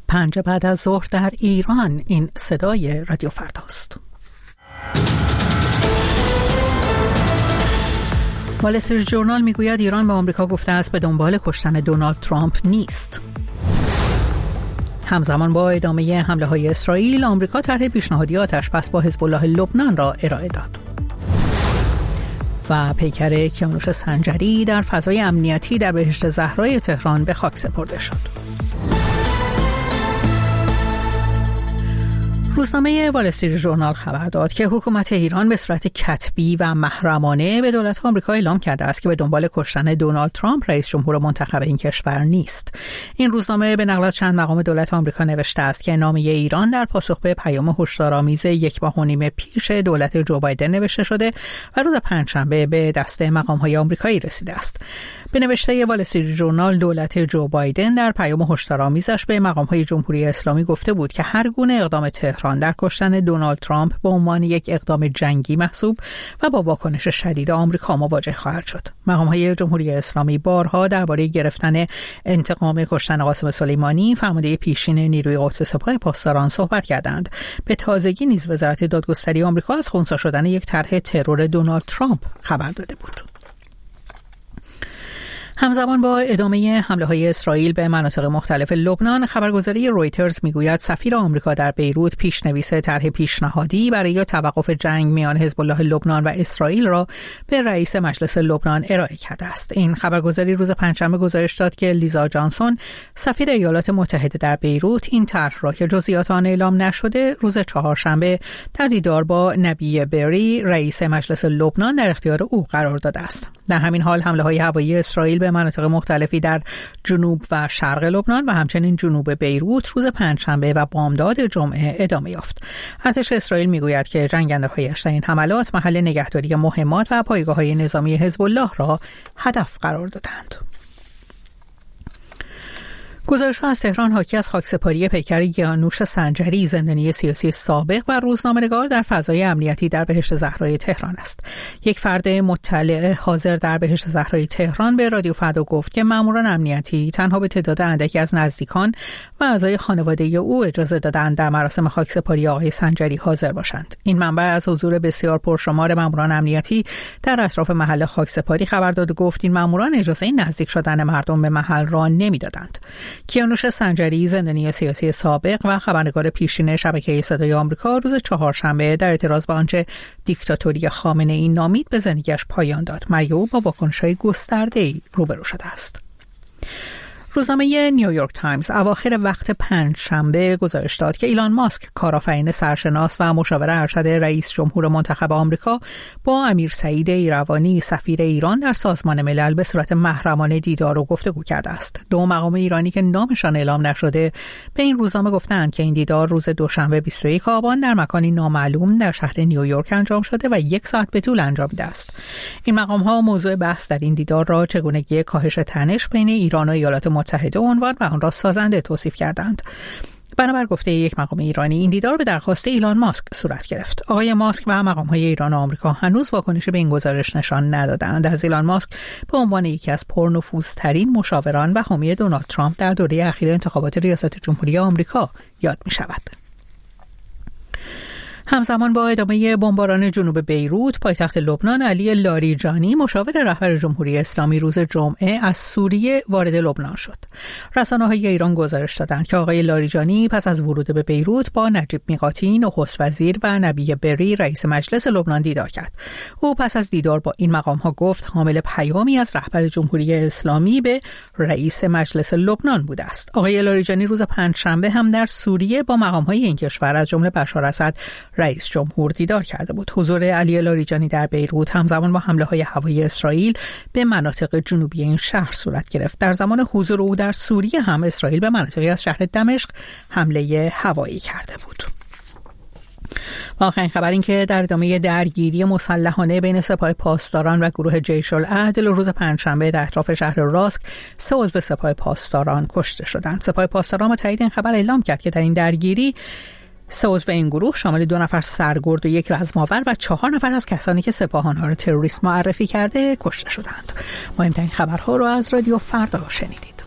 5 بعد از ظهر در ایران. این صدای رادیو فرداست. وال استریت ژورنال میگوید ایران به آمریکا گفته است به دنبال کشتن دونالد ترامپ نیست. همزمان با ادامه حمله‌های اسرائیل، آمریکا طرح پیشنهادی آتش‌بس با حزب الله لبنان را ارائه داد. و پیکر کیانوش سنجری در فضای امنیتی در بهشت زهرای تهران به خاک سپرده شد. روزنامه وال استریت ژورنال خبر داد که حکومت ایران به صورت کتبی و محرمانه به دولت آمریکا اعلام کرده است که به دنبال کشتن دونالد ترامپ رئیس جمهور منتخب این کشور نیست. این روزنامه به نقل از چند مقام دولت آمریکا نوشته است که نامه ایران در پاسخ به پیام هشدارآمیز 1.5 ماه پیش دولت جو بایدن نوشته شده و روز پنجشنبه به دست مقام‌های آمریکایی رسیده است. به نوشته وال استریت ژورنال، دولت جو بایدن در پیام هشدارآمیزش به مقام‌های جمهوری اسلامی گفته بود که هر گونه اقدام تهران در کشتن دونالد ترامپ به عنوان یک اقدام جنگی محسوب و با واکنش شدید آمریکا مواجه خواهد شد. مقام‌های جمهوری اسلامی بارها درباره گرفتن انتقام کشتن قاسم سلیمانی، فرمانده پیشین نیروی قدس سپاه پاسداران، صحبت کردند. به تازگی نیز وزارت دادگستری آمریکا از خنثی شدن یک طرح ترور دونالد ترامپ خبر داده بود. همزمان با ادامه حمله‌های اسرائیل به مناطق مختلف لبنان، خبرگزاری رویترز میگوید سفیر آمریکا در بیروت پیشنویس طرح پیشنهادی برای توقف جنگ میان حزب الله لبنان و اسرائیل را به رئیس مجلس لبنان ارائه کرده است. این خبرگزاری روز پنجشنبه گزارش داد که لیزا جانسون، سفیر ایالات متحده در بیروت، این طرح را که جزئیات آن اعلام نشده روز چهارشنبه در دیدار با نبی بری، رئیس مجلس لبنان، در اختیار او قرار داده است. در همین حال حمله‌های هوایی اسرائیل به مناطق مختلفی در جنوب و شرق لبنان و همچنین جنوب بیروت روز پنجشنبه و بامداد جمعه ادامه یافت. ارتش اسرائیل میگوید که جنگنده‌هایش در این حملات محل نگهداری مهمات و پایگاه‌های نظامی حزب الله را هدف قرار دادند. گزارش‌ها از تهران حاکی از خاکسپاری پیکر کیانوش سنجری، زندانی سیاسی سابق و روزنامه‌نگار در فضای امنیتی در بهشت زهرای تهران است. یک فرد مطلع حاضر در بهشت زهرای تهران به رادیو فردا گفت که ماموران امنیتی تنها به تعداد اندکی از نزدیکان و اعضای خانواده او اجازه دادند در مراسم خاکسپاری آقای سنجری حاضر باشند. این منبع از حضور بسیار پرشمار ماموران امنیتی در اطراف محل خاکسپاری خبر داد و گفت این ماموران اجازه نزدیک شدن مردم به محل را نمی‌دادند. کیانوش سنجری، زندانی سیاسی سابق و خبرنگار پیشین شبکه صدای آمریکا، روز چهارشنبه در اعتراض به آنچه دیکتاتوری خامنه‌ای نامید به زندگیش پایان داد. مرگ او با واکنش‌های گسترده‌ای روبرو شده است. روزنامه نیویورک تایمز اواخر وقت پنجشنبه گزارش داد که ایلان ماسک، کارآفرین سرشناس و مشاور ارشد رئیس جمهور منتخب آمریکا، با امیر سعید ایروانی، سفیر ایران در سازمان ملل، به صورت محرمانه دیدار و گفتگو کرده است. دو مقام ایرانی که نامشان اعلام نشده به این روزنامه گفتند که این دیدار روز دوشنبه 21 آبان در مکانی نامعلوم در شهر نیویورک انجام شده و 1 ساعت به طول انجامیده است. این مقام‌ها موضوع بحث در این دیدار را چگونگی کاهش تنش بین ایران و ایالات متحده عنوان و آن را سازنده توصیف کردند. بنابر گفته یک مقام ایرانی، این دیدار به درخواست ایلان ماسک صورت گرفت. آقای ماسک و مقام‌های ایران و آمریکا هنوز واکنشی به این گزارش نشان ندادند. از ایلان ماسک به عنوان یکی از پرنفوذترین مشاوران و حامی دونالد ترامپ در دوره اخیر انتخابات ریاست جمهوری آمریکا یاد می‌شود. همزمان با ادامه بمباران جنوب بیروت، پایتخت لبنان، علی لاریجانی، مشاور رهبر جمهوری اسلامی، روز جمعه از سوریه وارد لبنان شد. رسانه‌های ایران گزارش دادند که آقای لاریجانی پس از ورود به بیروت با نجیب میقاتی، نخست وزیر، و نبی بری، رئیس مجلس لبنان، دیدار کرد. او پس از دیدار با این مقام‌ها گفت حامل پیامی از رهبر جمهوری اسلامی به رئیس مجلس لبنان بوده است. آقای لاریجانی روز پنجشنبه هم در سوریه با مقام‌های این کشور از جمله بشار اسد، رئیس جمهور، دیدار کرده بود. حضور علی لاریجانی در بیروت همزمان با حمله‌های هوایی اسرائیل به مناطق جنوبی این شهر صورت گرفت. در زمان حضور او در سوریه هم اسرائیل به مناطقی از شهر دمشق حمله هوایی کرده بود. و آخرین خبر این که در ادامه درگیری مسلحانه بین سپاه پاسداران و گروه جیش العدل، روز پنجشنبه در اطراف شهر راسک 3 عضو سپاه پاسداران کشته شدند. سپاه پاسداران با تایید این خبر اعلام کرد که در این درگیری 3 عضو این گروه شامل 2 نفر سرگرد و 1 رزم‌آور و 4 نفر از کسانی که سپاه آنها را تروریست معرفی کرده کشته شدند. مهمترین خبرها را از رادیو فردا شنیدید.